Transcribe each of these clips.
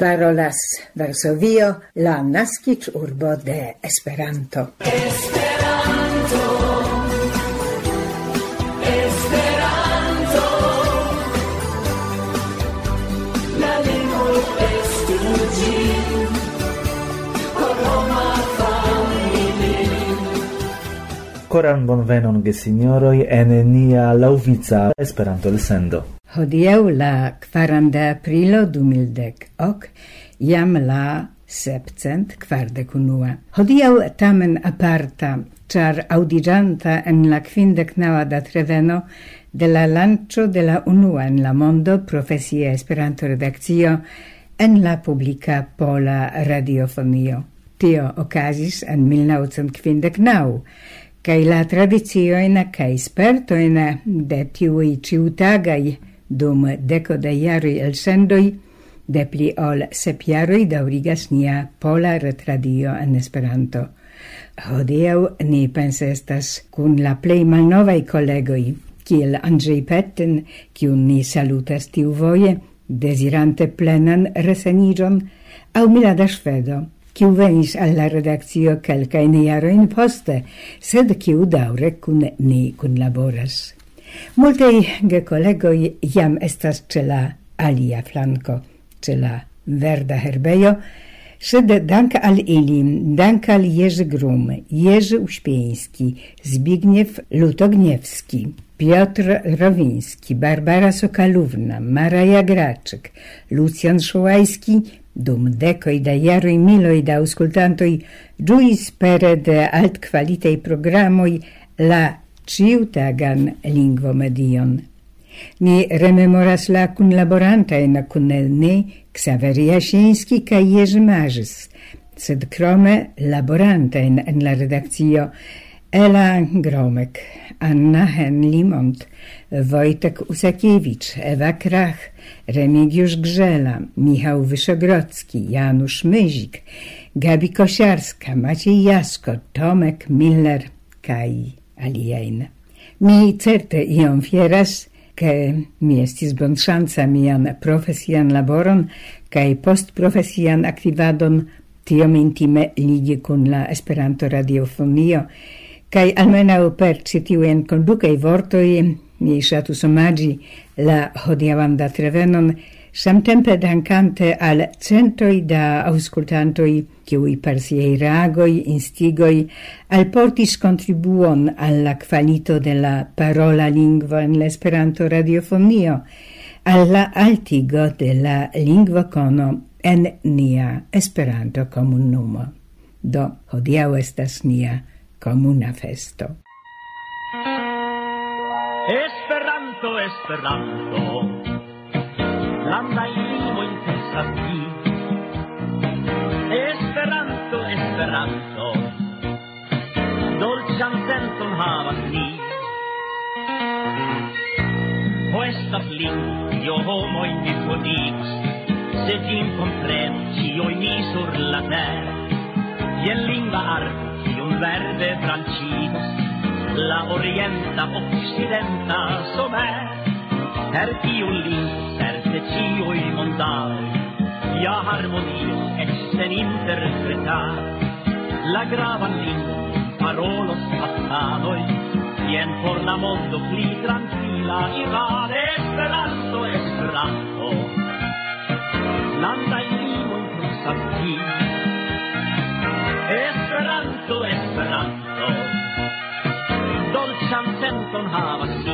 Parolas Varsovio, la naskiĝurbo de Esperanto. Koran bonvenon gesignoroj en nia laŭvica Esperanto-elsendo. Hodiaŭ la 4 aprilo 2010 jam la 741. Hodiaŭ tamen aparta, ĉar aŭdiĝanta en la 59. datreveno de la lanĉo de la unua en la mondo profesia Esperanto-redakcio en la publika pola radiofonio. Tio okazis en 1959. Kai la tradicioin kai spertoin de tiui ciutagaj dum deko da jaroj elsendoj de pli ol 7 jaroj daŭrigas nia pola retradio en Esperanto. Hodiaŭ ni pense estas kun la plej malnovaj kolegoj, kiel Andrzej Petten, kiun ni salutas tiuvoje, desirante plenan reseniĝon, aŭ Milada Ŝvedo, kiu venis al la redakcio kelkajn jarojn poste, sed kiu daŭre kun ni kunlaboras. Multaj gekolegoj jam estas ĉe la alia flanko, ĉe la verda herbejo, sed dank al ili, dank al Jerzy Grum, Jerzy Uśpieński, Zbigniew Lutogniewski, Piotr Rowiński, Barbara Sokalówna, Maraja Graczyk, Lucjan Szołajski, dum dekoj da jaroj miloj da aŭskultantoj ĝuis pere de altkvalitaj programoj la ĉiutagan lingvomedion. Ni rememoras la kunlaborantajn kun ni Ksawery Jasiński kaj Jerzy Marzys, sed krome laborantajn en la redakcio Ela Gromek, Anna Henlimont, Wojtek Usakiewicz, Ewa Krach, Remigiusz Grzela, Michał Wyszogrodzki, Janusz Myzik, Gabi Kosiarska, Maciej Jasko, Tomek Miller kaj aliajn. Mi certe iom fieras, ke mi estis bonŝanca mian profesian laboron kaj postprofesian aktivadon tiom intime ligi kun la Esperanto-radiofonio, kaj almenaŭ per ĉi tiujn kondukaj vortoj mi ŝatus omaĝi la hodiaŭan datrevenon, samtempe dankante al centoj da aŭskultantoj, kiuj per siaj reagoj, instigoj alportis kontribuon al la kvalito de la parola lingvo en la Esperanto-radiofonio, al la altigo de la lingvokono en nia Esperanto-komunumo. Do hodiaŭ estas nia komuna festo. Esperanto, Esperanto, landaj lingvoj estas vi. Esperanto, Esperanto, dolĉan senton havas ni. Po estas lingvo, kio homoj disponigos, se ĝin komprenu ĉiuj ni sur la tero. Jen lingva arto, kiun verde tranĉigos, la orienta occidenta somer. Per tiu lingvo certe ĉiuj mondaloj, ja harmonio eĉ sen interpretar. La gravan lingvon parolos pasanoj, jen por la mondo pli trankvila irar. Esperanto, Esperanto, landaj lingvoj krusas vi. Esperanto, Esperanto, dolĉan senton havas vi.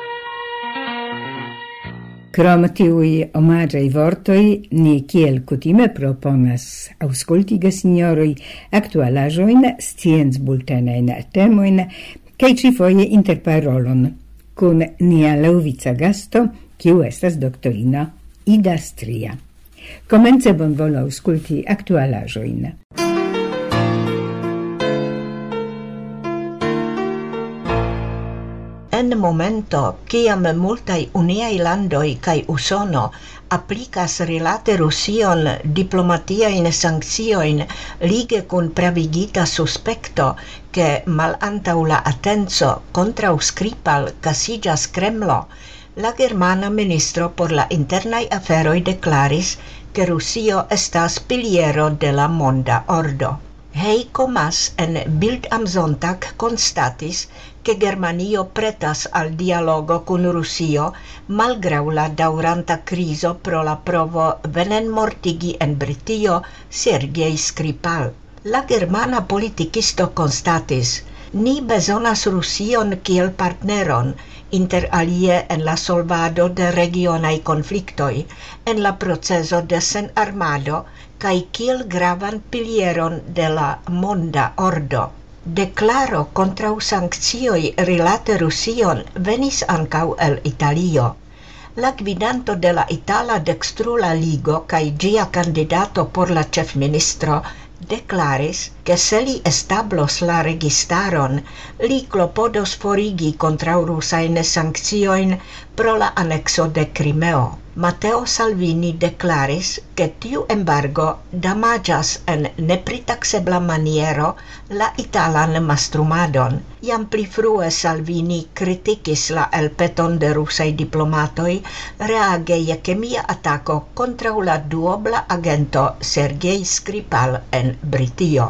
Krom tiuj omaĝaj vortoj, ni kiel kutime proponas aŭskulti gesinjoroj aktualaĵojn, sciencbultenajn temojn kaj ĉifoje interparolon kun nia laŭvica gasto, kiu estas doktorino Ida Stria. Komence bonvolu aŭskulti aktualaĵojn. En momento, kiam multaj uniaj landoj kaj Usono aplikas rilate Rusion diplomatiajn sankciojn lige kun pravigita suspekto, ke malantaŭ la atenco kontraŭ Skripal kasiĝas Kremlo, la germana ministro por la internaj aferoj deklaris, che Rusio estas piliero de la monda ordo. Heiko Maas en Bild am Sonntag constatis che Germanio pretas al dialogo con Rusio malgrau la dauranta criso pro la provo venen mortigi en Britio Sergei Skripal. La germana politikisto constatis: ni bezonas Rusion kiel partneron, inter alie en la solvado de regionaj konfliktoj, en la proceso de senarmado kaj kiel gravan pilieron de la monda ordo. Declaro kontraŭ sankcioj rilate Rusion venis ankaŭ el Italio. La gvidanto de la Itala Dextrula Ligo kaj ĝia kandidato por la ĉefministro declaris che se li establos la registaron, li klopodos forigi kontraŭ rusajn sankciojn pro la anexo de Crimeo. Matteo Salvini declaris che tiu embargo damaĝas en nepritaksebla maniero la italan mastrumadon. Jam pli frue Salvini kritikis la elpeton de rusaj diplomatoj reage je kemia atako kontraŭ la duobla agento Sergei Skripal en Britio.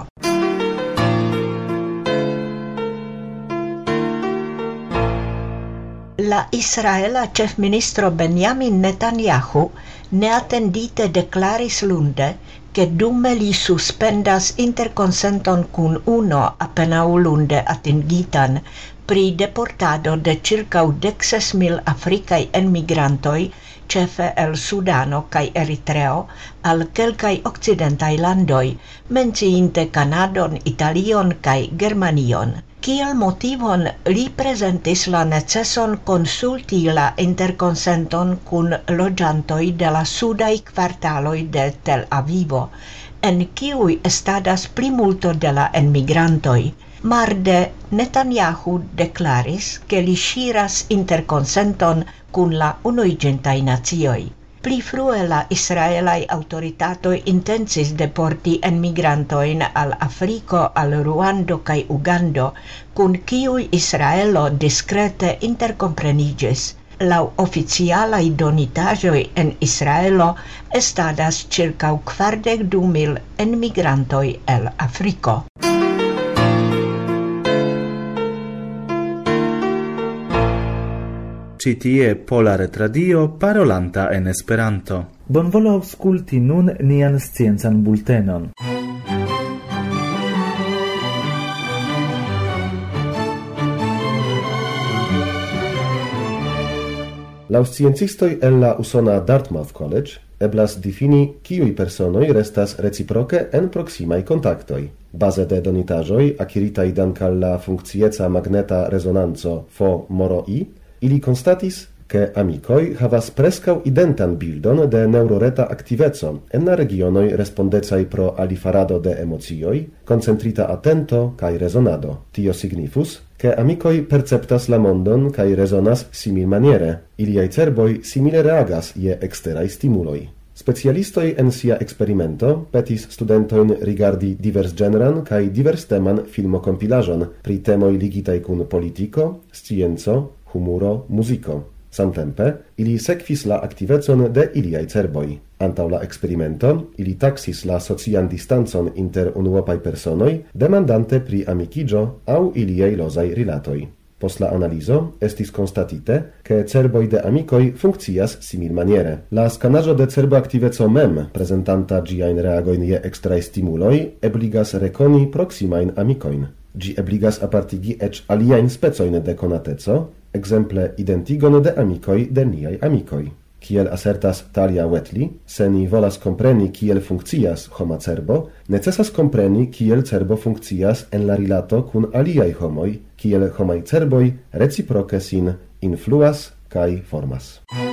La israela ĉefministro Benjamin Netanyahu neatendite deklaris lunde che dume li suspendas interkonsenton kun uno apenaŭ lunde atingitan pri deportado de ĉirkaŭ 16,000 afrikaj enmigrantoj, ĉefe el Sudano kaj Eritreo, al kelkaj okcidentaj landoj, menciinte Kanadon, Italion kaj Germanion. Kiel motivon li prezentis la neceson konsulti la interkonsenton kun loĝantoj de la sudaj kvartaloj de Tel Avivo, en kiuj estadas plimulto de la enmigrantoj. Marde Netanyahu deklaris che li ŝiras interkonsenton kun la Unuiĝintaj Nacioj. Pli frue la israelaj aŭtoritatoj intencis deporti enmigrantojn al Afriko, al Ruando kaj Ugando, kun kiuj Israelo diskrete interkompreniĝis. Laŭ oficialaj donitaĵoj en Israelo estadas ĉirkaŭ 42,000 enmigrantoj el Afriko. Ci tie Pola Retradio parolanta en Esperanto. Bonvolu aŭskulti nun nian sciencan bultenon. Laŭ sciencistoj el la usona Dartmouth College eblas difini kiuj personoj restas reciproke en proksimaj kontaktoj. Baze de donitaĵoj akiritaj dank'al la funkcieca magneta rezonanco FO-MORO-I, ili constatis che amicoi havas prescau identan bildon de neuroreta activeco en la regionoi respondecai pro alifarado de emocioi, concentrita atento cae resonado. Tio signifus che amicoi perceptas la mondon cae resonas simil maniere. Iliai cerboi simile reagas je exterai stimuloi. Specialistoi en sia experimento petis studentoin rigardi divers generan cae divers teman filmocompilajon pri temoi ligitai cun politico, scienzo, humuro, musico. Samtempe, ili sekvis la aktivecon de iliaj cerboj. Antaŭ la eksperimento, ili taksis la socian distancon inter unuopaj personoj, demandante pri amikiĝo aŭ iliaj lozaj rilatoj. Post la analizo estis konstatite, ke cerboj de amikoj funkcias similmaniere. La skanaĵo de cerboaktiveco mem, prezentanta ĝiajn reagojn je ekstraj stimuloj, ebligas rekoni proksimajn amikojn. Ĝi ebligas apartigi eĉ aliajn specojn de konateco, exemple identigon de amikoj de niaj amikoj. Kiel asertas Talia Wheatley, se ni volas kompreni kiel funkcias homa cerbo, necesas kompreni kiel cerbo funkcias en la rilato kun aliaj homoj, kiel homaj cerboj reciproke sin influas kaj formas.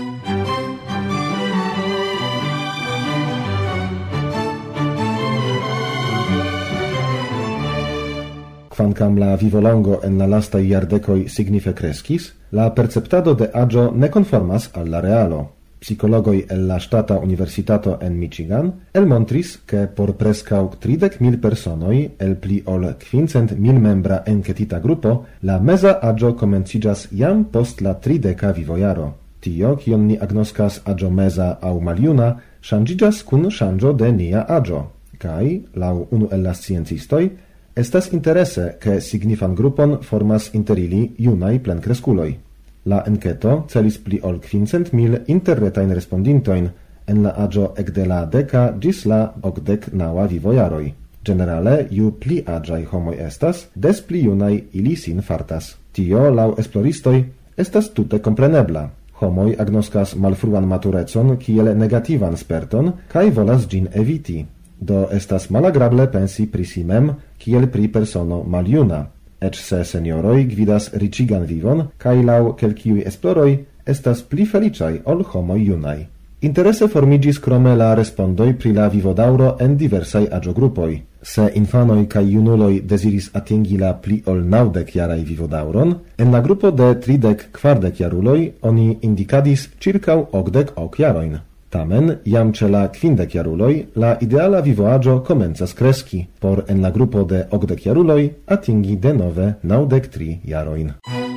Kvankam la vivolongo en la lastaj jardekoj signife kreskis, la perceptado de aĝo ne konformas al la realo. Psikologoj el la ŝtata universitato en Michigan elmontris, ke por preskaŭ 30,000 personoj el pli ol 500,000 membra enketita grupo, la meza aĝo komenciĝas jam post la 30 vivojaro. Tio, kion ni agnoscas agio mesa au maliuna, changigas cun changio de nia agio. Kai, lau unu el la sciencistoi, estas interesse che signifan grupon formas inter ili junai plencresculoi. La enqueto celis pli ol 500.000 interretain respondintoin en la agio ecde la 10 gis la 89 vivojaroi. Generale, ju pli agiai homoi estas, des pli junai ili sin fartas. Tio, lau esploristoi, estas tute comprenebla. Homoi agnoscas malfruan maturecon kiel negativan sperton, kai volas gin eviti. Do estas malagrable pensi pri si mem, kiel pri persono maljuna. Ecz se senioroi gvidas ricigan vivon, kai lau kelkiui esploroi estas pli felicai ol homoi junai. Interesse formigis crome la respondoi pri la vivodauro en diversai agiogrupoi. Se infanoi kai junuloi desiris atingi la pli ol 90 jarai vivodauron, en la grupo de 30-40 jaruloi oni indicadis circau 80 jaroin. Tamen, jam ce la 50 jaruloi, la ideala vivoagio comencas kreski, por en la grupo de 80 jaruloi atingi de nove 93 jaroin.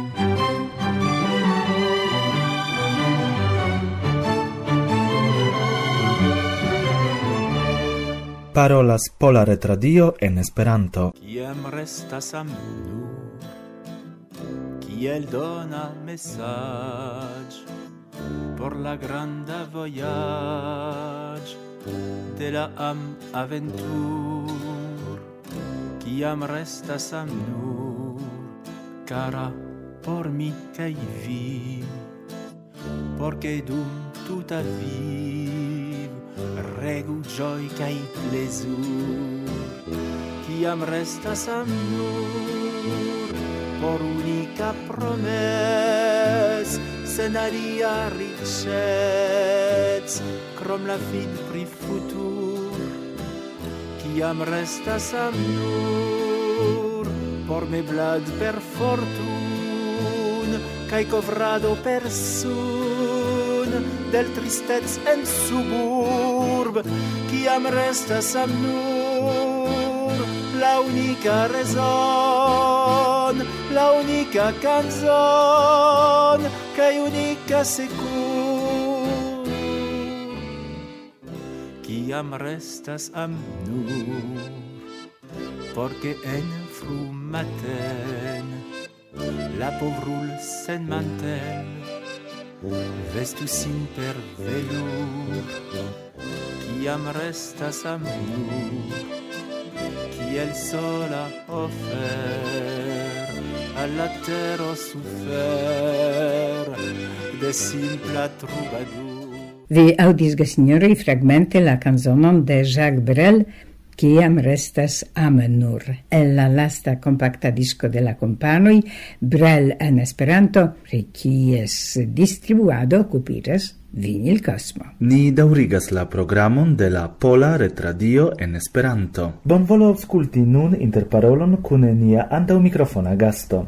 Parolas Pola Retradio en Esperanto. Kiam restas am nur, kiel dona message por la granda voyage de la aventur. Kiam restas am nur, cara por mi kaj vi, porque dum tuta viv regu joy kaj plezur. Kiam restas am nur, por unica promes, sen alia richec, krom la fid pri futur. Kiam restas am nur, por meblad per fortun, kaj covrado per sun, del tristez en suburb. Kiam restas am nur, la unica raison, la unica canzon, kaj unica secur. Kiam restas am nur, porque en frumaten la povrul sen mantel vestu sin per velur. Kiam restas am nur, kiel sola offer al la tero sufer de simpla troubadour. Vi audis, signori, fragmente la canzonon de Jacques Brel, Kiam restas am nur. El la lasta compacta disco de la companoi, Brel en Esperanto, pri kies distribuado occupiras Vinil Cosmo. Ni daŭrigas la programon de la Pola Retradio en Esperanto. Bonvolu aŭskulti nun interparolon kun nia antaŭmikrofona gasto.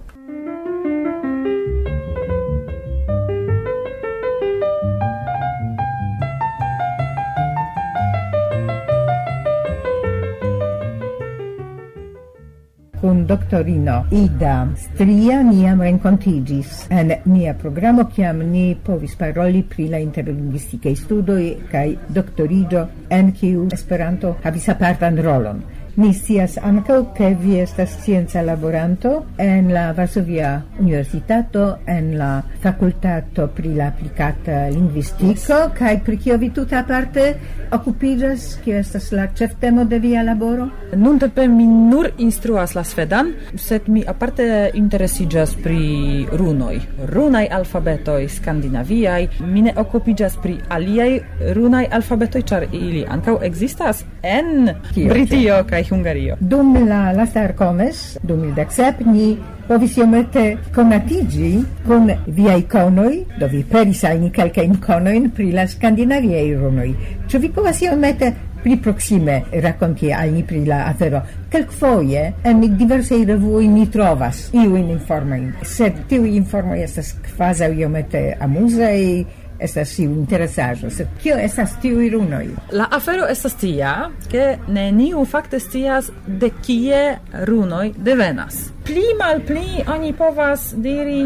Kun doktorino Ida Stria niam renkontigis en nia programo, kiam ni povis paroli pri la interlingvistikaj studoj kaj doktoriĝo, en kiu Esperanto havis apartan rolon. Ni scias ankaŭ, ke vi estas scienca laboranto en la Varsovia Universitato, en la fakultato pri la aplikata lingvistiko, kaj pri kio vi tute aparte okupiĝas, kio estas la ĉeftemo de via laboro? Nuntempe mi nur instruas la svedan, sed mi aparte interesiĝas pri runoj, runaj alfabetoj skandinaviaj. Mi ne okupiĝas pri aliaj runaj alfabetoj, ĉar ili ankaŭ ekzistas en Britio kaj Hungario. Dum la lasta Arcomes, 2017, ni povis iomete konatiĝi kun viaj konoj, do vi peris al ni kelkajn konojn pri la skandinaviaj runoj. Ĉu vi povas iomete pli proksime rakonti al ni pri la afero? Kelkfoje en diversaj revuoj mi trovas iujn informojn, sed tiuj informoj estas kvazaŭ iomete amuzaj, estas iu interesaĵo, sed kio estas tiuj runoj? La afero estas tia, ke neniu fakte scias de kie runoj devenas. Pli malpli oni povas diri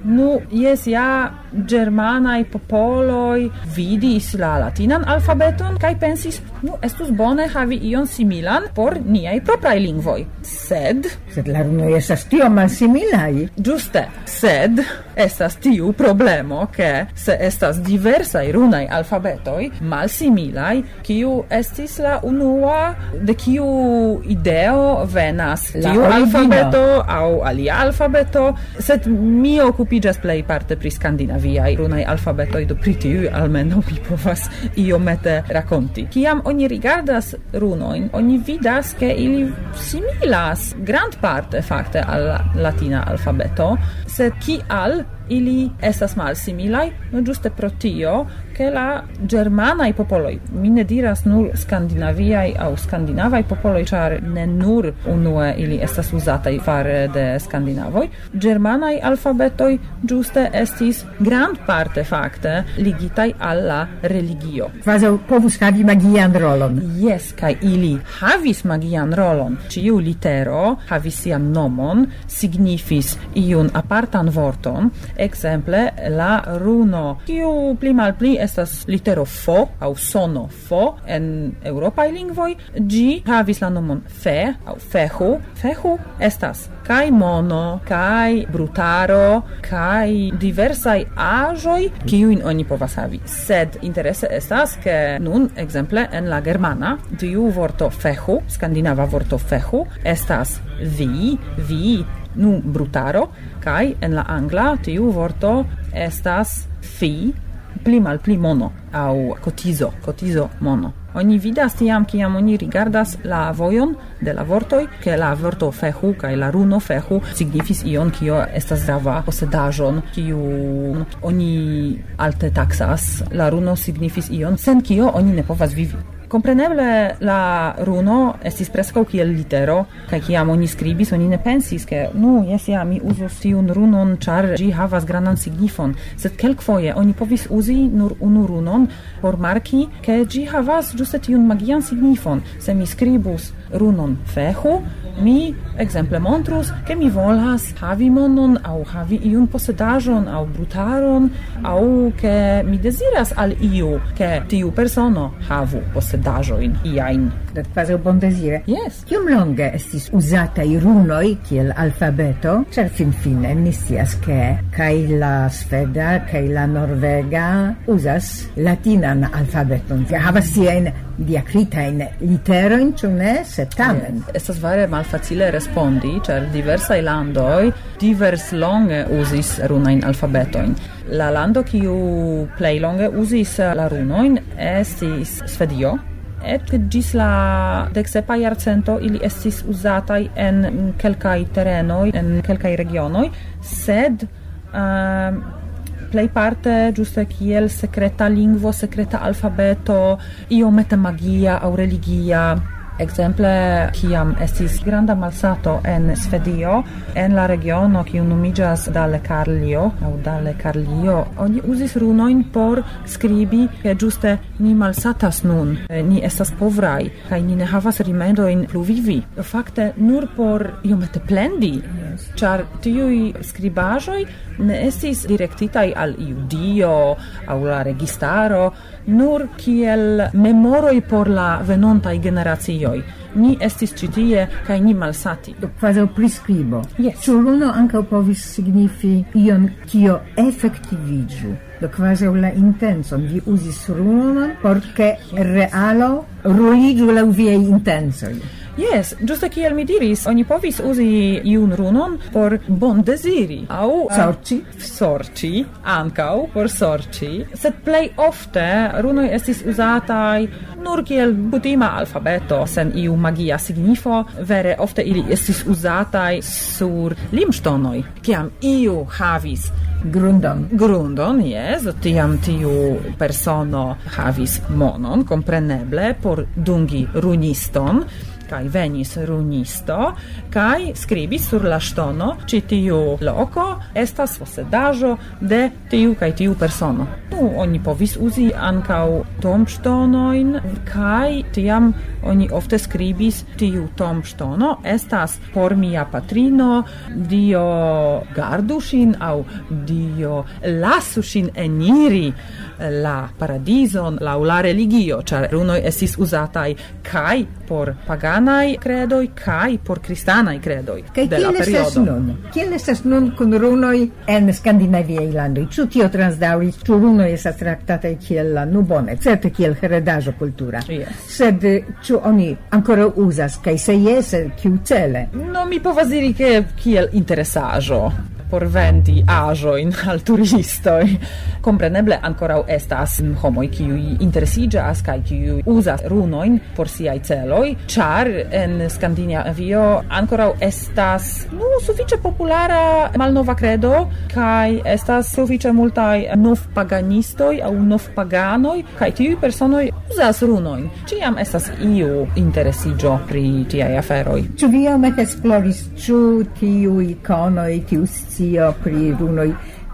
Nu, jes ja germanai popoloi vidis la latinan alfabeton kai pensis, estus bone havi ion similan por niai proprai lingvoi. Sed la runoi estas tio malsimilai. Giuste, sed estas tiu problemo che se estas diversai runai alfabetoi malsimilai, kiu estis la unua, de kiu ideo venas tiu alfabeto au alia alfabeto, sed mi occupigas plei parte pri skandinaviai runai alfabetoi, do pri tiu almeno mi povas iomete rakonti. Kiam oni rigardas runoin, oni vidas che ili similas grand parte fakte al latina alfabeto, sed kial ili estas malsimilai, giuste pro tio, che la germanai popoloi, mi ne diras nur skandinaviai au skandinavai popoloi, char ne nur unue ili estas usatai fare de skandinavoi, germanai alfabetoi giuste estis grand parte fakte ligitai alla religio. Quasi povus havi magian rolon. Yes, kai ili havis magian rolon. Ciu litero havis sian nomon, signifis iun apartan vorton. Exemple, la runo, kiu pli malpli estas litero fo, au sono fo, en europai lingvoi, gi havis la nomon fe, au fehu. Fehu estas kai mono, kai brutaro, kai diversai aĵoj, kiujn oni povas havi. Sed interese estas, ke nun, exemple, en la germana, tiu vorto fehu, skandinava vorto fehu, estas vi, brutaro, kai en la angla tiu vorto estas fi, pli malpli mono, au cotizo mono. Oni vidas tiam, kiam oni rigardas la vojon de la vortoj, ke la vorto fehu kaj la runo fehu signifis ion, kio estas grava posedaĵon, kiu oni alte taksas. La runo signifis ion, sen kio oni ne povas vivi. Compreneble la runo estis preskaŭ kiel litero, kaj kiam oni skribis, oni ne pensis, ke mi uzos tiun runon, ĉar ĝi havas grandan signifon, sed kelkfoje oni povis uzi nur unu runon por marki, ke ĝi havas ĝuste tiun magian signifon. Se mi skribus runon fehu, mi ekzemple montrus, ke mi volas havi monon, aŭ havi iun posedaĵon, aŭ brutaron, aŭ ke mi deziras al iu, ke tiu persono havu posedaĵojn iajn. Quasi bondesire. Yes. Kiom longe estis uzataj runoj kiel alfabeto? Ĉar finfine ni scias, ke kaj la sveda kaj la norvega uzas latinan alfabeton. Havas siajn diakritajn literojn, ĉu ne? Sed tamen. Estas vere malfacile respondi, ĉar diversaj landoj diverslonge uzis runajn alfabetojn. La lando kiu plej longe uzis la runojn estis Svedio. Et gis la 17. jarcento ili estis uzataj en kelkaj terenoj, en kelkaj regionoj, sed plej parte ĝuste kiel sekreta lingvo, sekreta alfabeto, iomete magia aŭ religia. Exemple, kiam estis granda malsato en Svedio, en la regiono kiu nomiĝas Dalle Carlio, oni uzis runojn por skribi, ke ĝuste ni malsatas nun, ni estas povraj, kaj ni ne havas rimedojn plu vivi. Fakte nur por iomete plendi, ĉar tiuj skribaĵoj ne estis direktitaj al iu dio aŭ la registaro, nur kiel memoroj por la venontaj generacioj. Ni estis ĉi tie kaj ni malsati. Kvazaŭ priskribo. Yes. Ĉu runo ankaŭ povis signifi ion, kio efektiviĝu? Do kvazaŭ la intencon vi uzis runon por ke realo ruliĝu laŭ viaj intencoj. Yes, giusto kiel mi diris, oni povis uzi iun runon por bondeziri, au sorci, ancau por sorci, sed plej ofte runoj estis uzataj nur kiel kutima alfabeto, sen iu magia signifo, vere ofte ili estis uzataj sur limŝtonoj, kiam iu havis Grundon, yes, tiam tiu persono havis monon, compreneble, por dungi runiston, kai venis runisto, kai skribis sur la ŝtono, ĉi tiu loko estas posedaĵo de tiu kaj tiu persono. oni povis uzi ancau tombstonoin, kai tiam oni ofte skribis tiu tombstono estas por mia patrino, Dio gardu ŝin aŭ Dio lasu ŝin eniri la paradizon laŭ la religio, ĉar runoj estis uzataj kaj por paganaj kredoj kaj por kristanaj kredoj de la periodo. Kiel estas nun kun runoj en skandinaviaj landoj? Ĉu tio transdaŭris? Ĉu runoj estas traktataj kiel bone, certe kiel heredaĵo kultura? Yes. Sed ĉu oni ankoraŭ uzas, kaj se jes, kiucele? No, mi povas diri ke kiel interesaĵo por vendi aĵojn al turistoj. Kompreneble ankoraŭ estas homoj kiuj interesiĝas kaj kiuj uzas runojn por siaj celoj, ĉar en Skandinavio ankoraŭ estas sufiĉe populara malnova kredo kaj estas sufiĉe multaj novpaganistoj aŭ novpaganoj kaj tiuj personoj uzas runojn. Ĉiam estas iu interesiĝo pri tiaj aferoj. Ĉu vi iomete esploris, ĉu tiuj ikonoj, tiu scio pri runoj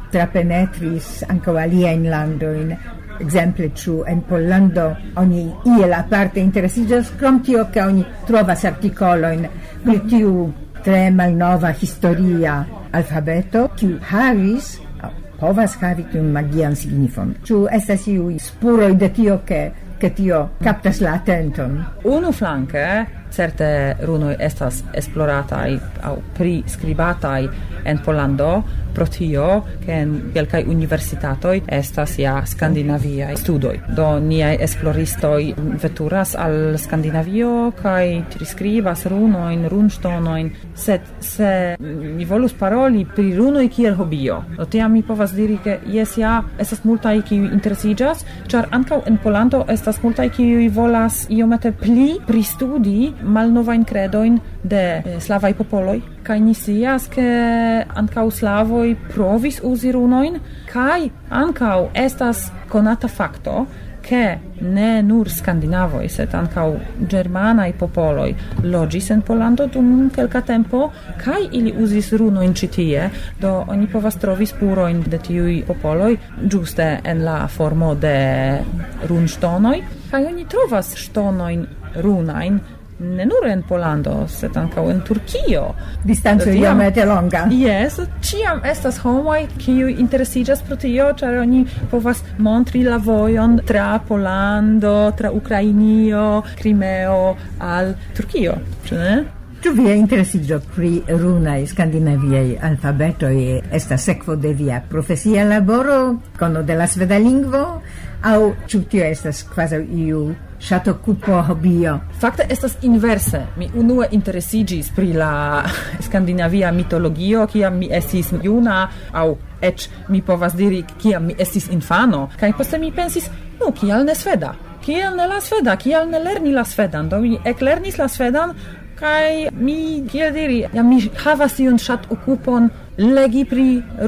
trapenetris ankaŭ aliajn landojn? Exemple, ĉu en Pollando oni iel aparte interesiĝas, krom tio ke oni trovas artikolojn pri tiu tre malnova historia alfabeto, kiu havis povas havi tiun magian signifon. Ĉu estas iuj spuroj de tio ke tio kaptas la atenton? Unu flanke, certe runoj estas esplorataj aŭ priskribataj en Pollando pro tio, ke en kelkaj universitatoj estas ja skandinaviaj studoj. Do niaj esploristoj veturas al Skandinavio kaj priskribas runojn, runŝtonojn, sed se mi volus paroli pri runoj kiel hobio, do tiam mi povas diri, ke jes ja estas multaj kiuj interesiĝas, ĉar ankaŭ en Pollando estas multaj kiuj volas iomete pli pristudi malnovajn kredojn de slavaj popoloj, kaj ni scias, ke ankaŭ slavoj provis uzi runojn, kaj ankaŭ estas konata fakto, ke ne nur skandinavoj, sed ankaŭ germanaj popoloj loĝis en Pollando dum kelka tempo, kaj ili uzis runojn ĉi tie, do oni povas trovi spurojn de tiuj popoloj ĝuste en la formo de runŝtonoj, kaj oni trovas ŝtonojn runajn ne nur en Pollando, sed ankaŭ en Turkio. Distanco iomete longa. Yes, ĉiam estas homoj kiuj interesiĝas pro tio, ĉar oni povas montri la vojon tra Pollando, tra Ukrainio, Krimeo al Turkio, ĉu ne? Ĉu via interesiĝo pri runaj skandinaviaj alfabetoj estas sekvo de via profesia laboro, kono de la sveda lingvo, aŭ ĉu tio estas kvazaŭ iu ŝatokupo hobio? Fakte estas inverse. Mi unue interesiĝis pri la skandinavia mitologio, kiam mi estis juna, aŭ eĉ mi povas diri, kiam mi estis infano, kaj poste mi pensis, kial ne sveda? Kial ne la sveda? Kial ne lerni la svedan? Do mi eklernis la svedan, kaj mi, kiel diri, mi havas tiun ŝatokupon legi pri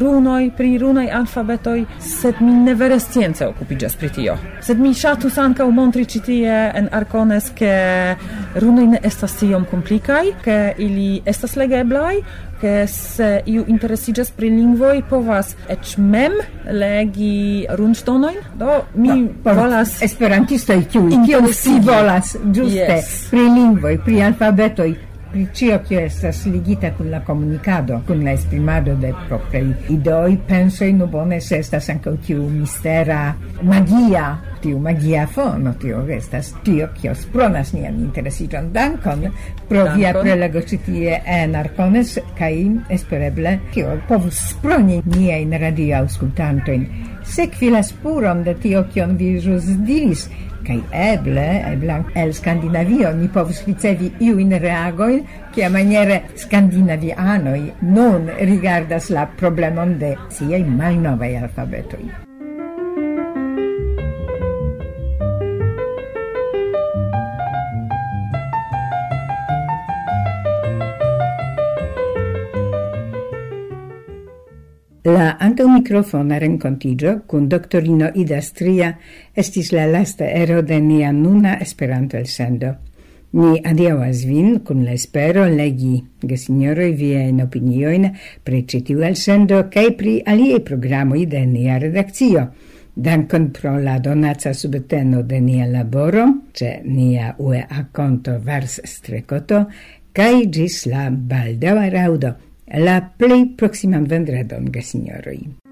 runaj alfabetoj, sed mi ne vere science okupiĝas pri tio. Sed mi ŝatus ankaŭ montri ĉi tie en Arcones, ke runoj ne estas tiom komplikaj, ke ili estas legeblaj, ke se iu interesiĝas pri lingvoj, povas eĉ mem legi runŝtonojn. Do mi volas esperantistoj kiuj volas ĝuste pri lingvoj, pri alfabetoj, pri ĉio kio estas ligita kun la komunikado, kun la esprimado de propraj ideoj, pensoj, bone, se estas ankaŭ tiu mistera magia fono, tio estas tio kio spronas nian interesiĝon. Dankon pro via prelego ĉi tie en Arcones, kaj espereble tio povus sproni niajn radioaŭskultantojn sekvi la spuron de tio kion vi ĵus diris, kaj eble el Skandinavio ni povus ricevi iujn reagojn, kiamaniere skandinavianoj nun rigardas la problemon de siaj malnovaj alfabetoj. La antaŭmikrofona renkontiĝo kun doktorino Ida Stria estis la lasta ero de nia nuna Esperanto-elsendo. Ni adiaŭas vin kun la espero legi, gesinjoroj, viajn opiniojn pri ĉi tiu elsendo kaj pri aliaj programoj de nia redakcio. Dankon pro la donaca subteno de nia laboro, ce nia UEA conto Vars Strekoto, kai gis la baldaŭa raŭdo, la plej proksiman vendredon, gesinjoroj.